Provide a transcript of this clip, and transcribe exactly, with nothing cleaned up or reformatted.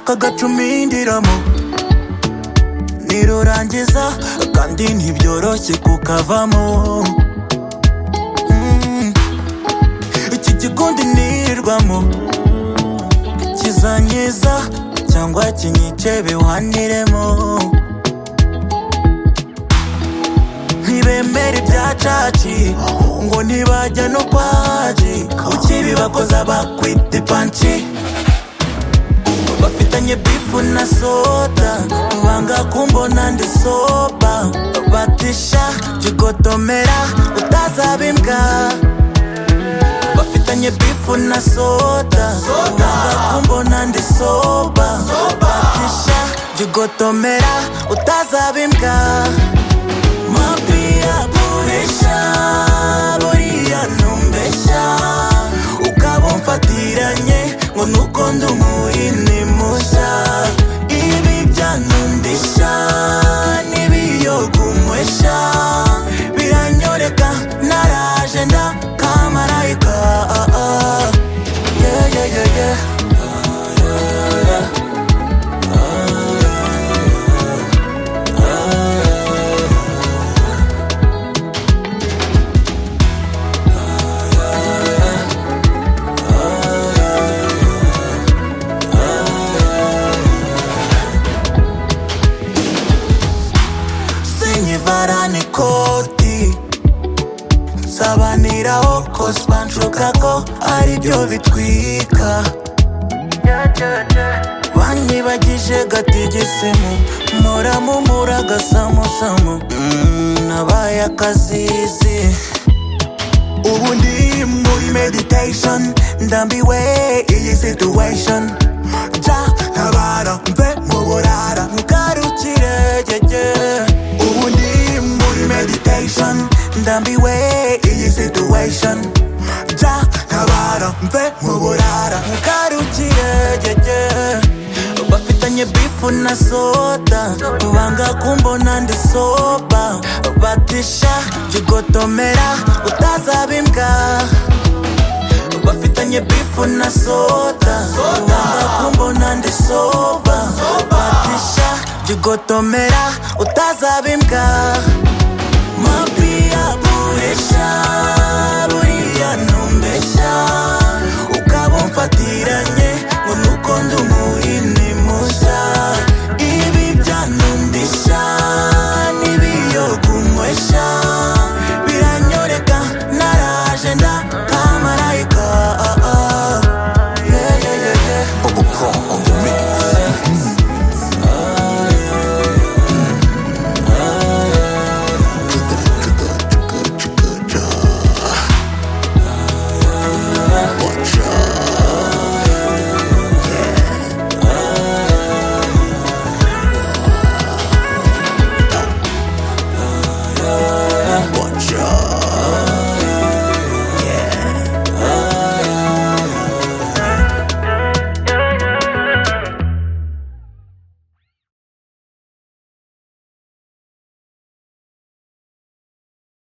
kagacumindiramo nirurangiza kandi ntibyoroshye kukavamo. mm. Iki gikundi nirirwamo kizanyiza cyangwa kinyice biwaniremo. Ntibemera ibya caci ngo ntibajya no kwaji, ukibibakoza bakwita ipanci. Bafitanye bifu na soda banga kumbona ndi soba, batisha jigotomera utazaba imbwa. Bafitanye bifu na soda banga kumbona ndi soba, batisha jigotomera utazaba imbwa. Mapia buresha buriya ntumbeshya, ukaba umfatiranye ngo nuko ndi umuhini mushya. Ibi byanundisha n'ibiyogumwesha, biranyoreka naraje nda kamarayika. Yeah, yeah, yeah, yeah. Varani koti nsabaniraho cause banshuka ko ari byo bitwika. Banyibagije gatigisimu muramumura gasamusamu, mm, nabaye akazizi. Ubu ndi muri meditation ndambiwe iyi situation. Ja ntabara mve mu burara ntugarukire jeje. Ubu ndi muri meditation ndambiwe iyi situation. Ja ntabara mve mu burara ntugarukire jeje. Bafitanye bifu na soda banga kumbona ndi soba, batisha jigotomera utazaba imbwa. Bafitanye bifu na soda banga kumbona ndi soba, batisha jigotomera utazaba imbwa. Mapia